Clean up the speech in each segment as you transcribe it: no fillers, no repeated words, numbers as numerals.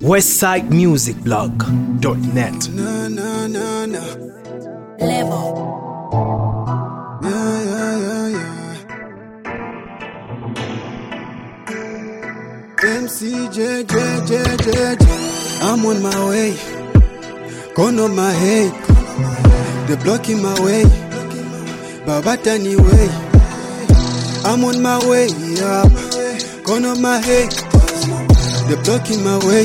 westsidemusicblog.net. Level. MCJ, I'm on my way. Gone on my head. They're blocking my way. Babatani way. I'm on my way up. Gone on my head. They're blocking my way.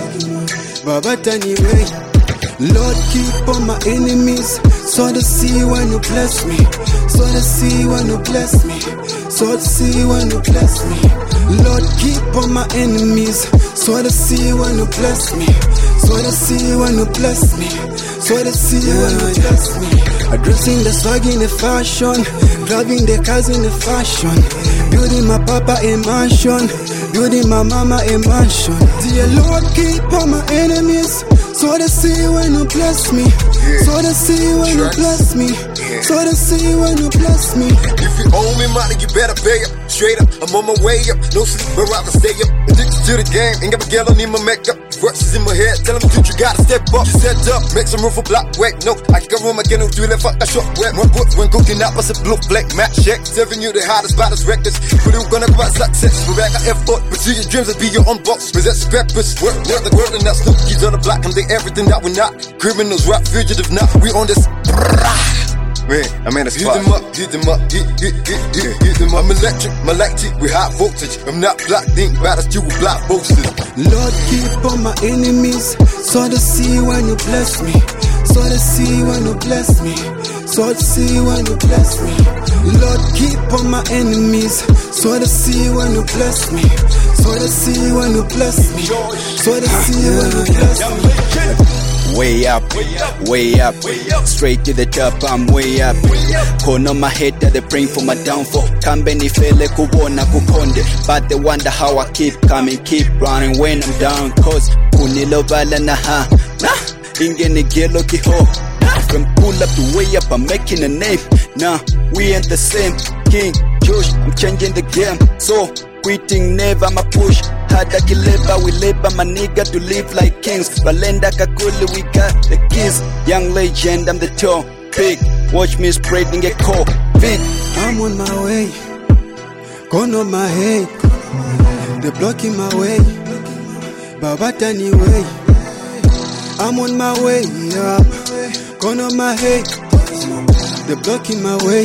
Babatani way. Lord, keep on my enemies. So to see when you bless me. So to see when you bless me. So to see when you bless me. Lord, keep on my enemies. So to see when you bless me. So to see when you bless me. So to see when you bless me. Addressing the swag in the fashion. Driving the cars in the fashion. Building my papa a mansion. Building my mama a mansion. Dear Lord, keep on my enemies. So to see when you bless me. So to see when you bless me. So to see when you bless me. If you owe me money, you better pay up. Straight up, I'm on my way up. No sleep, but rather stay up. Addicted to the game, ain't got a girl, I need my makeup. Verses in my head, tell them dude, you gotta step up. You set up, make some room for block. Wait, no, I can room again, do it, fuck that short wet. One book, when cooking up, I said blue, black, match, check. 7 you the hottest, baddest records. But you gonna go out success. We're back at effort, but see your dreams will be your own box. Possess peppers, work the world, and that's Snoopy's on the block. And they everything that we're not. Criminals, rap, fugitive, not. We on this. Man, I'm in a spot. Hit them up, hit them up. I'm electric, my light we high voltage. I'm not blocked, think about us, you will block boasters. Lord, keep on my enemies. So to see when you bless me. So to see when you bless me. So to see when you bless me. Lord, keep on my enemies. So to see when you bless me. So to see when you bless me. So to see when you bless me. Way up, straight to the top, I'm way up. Corner my head that they praying for my downfall. Kambeni fele kubona kukonde, but they wonder how I keep coming, keep running when I'm down. Cause kunilo bala na ha, nah, ingene gelo kiho. From pull up to way up, I'm making a name. Nah, we ain't the same. King Josh, I'm changing the game. So quitting never my push. Hada kileba, we labor my nigga to live like kings. Balenda kakuli, we got the keys. Young legend, I'm the top pick. Watch me spreading a call. I'm on my way. Gone on my head. They're blocking my way. Babatani way. I'm on my way up. Gone on my head. They're blocking my way.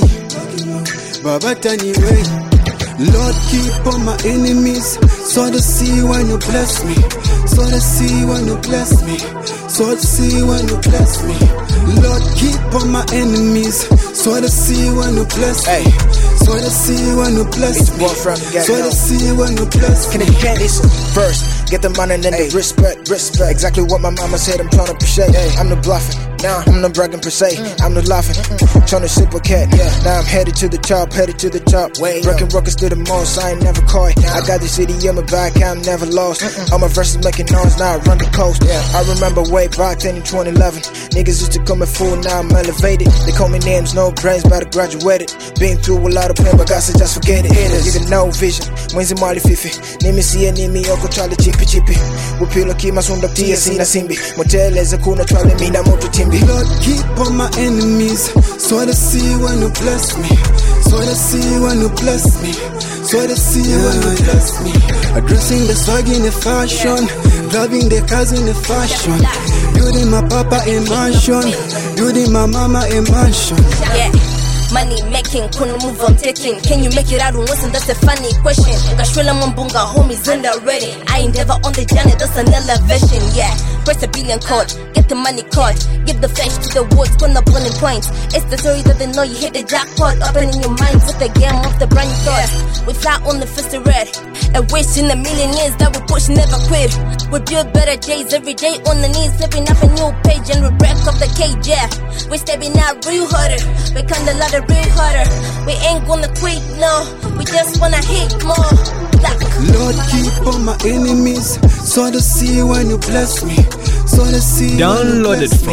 Babatani way. Lord, keep on my enemies. So to see when you bless me. So to see when you bless me. So to see when you bless me. Lord, keep on my enemies. So to see when you bless me. So to see when you bless me. So to see when you bless me. Can this first? Get the money and then the respect. Exactly what my mama said, I'm trying to appreciate. I'm not bluffing, nah, I'm not bragging per se. I'm not laughing, trying to reciprocate. Now I'm headed to the top. Breaking records to the most, I ain't never caught. I got the city on my back, I'm never lost. All my verses making noise, now I run the coast. I remember way back then in 2011. Niggas used to call me fool, now I'm elevated. They call me names, no brains, but I graduated. Been through a lot of pain, but God said just forget it. You got no vision, mwenzi mali fifi. Nimi siye nimi yoko chale chipi. Upilo kima sunda tia sina simbi. Moteleze kuna chwale mina moto timbi. Lord, keep on my enemies. So to see when you bless me. So to see when you bless me. So to see when you bless me. Addressing the swag in the fashion. Driving the cars in the fashion. Building my papa a mansion. Building my mama a mansion. Yeah. Money making, couldn't move, I'm taking. Can you make it out and listen? That's a funny question. Kashwela Mambunga, homies in the ready. I ain't never on the journey, that's an elevation, yeah. Press a billion code, get the money caught. Give the flash to the woods, gonna bullet points. It's the story that they know you hit the jackpot. Opening your mind with the game of the brand new thoughts. We fly on the fist of red. A wish in a million years that we push, never quit. We build better days every day on the knees. Stepping up a new page and we break off the cage, yeah. We stepping out real harder. We kinda lot of real harder. We ain't gonna quit, no. We just wanna hit more. Lord, keep on my enemies. So to see when you bless me. So to see downloaded from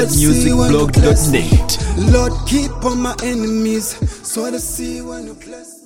westsidemusicblog.net. Lord, keep on my enemies. So to see when you bless me.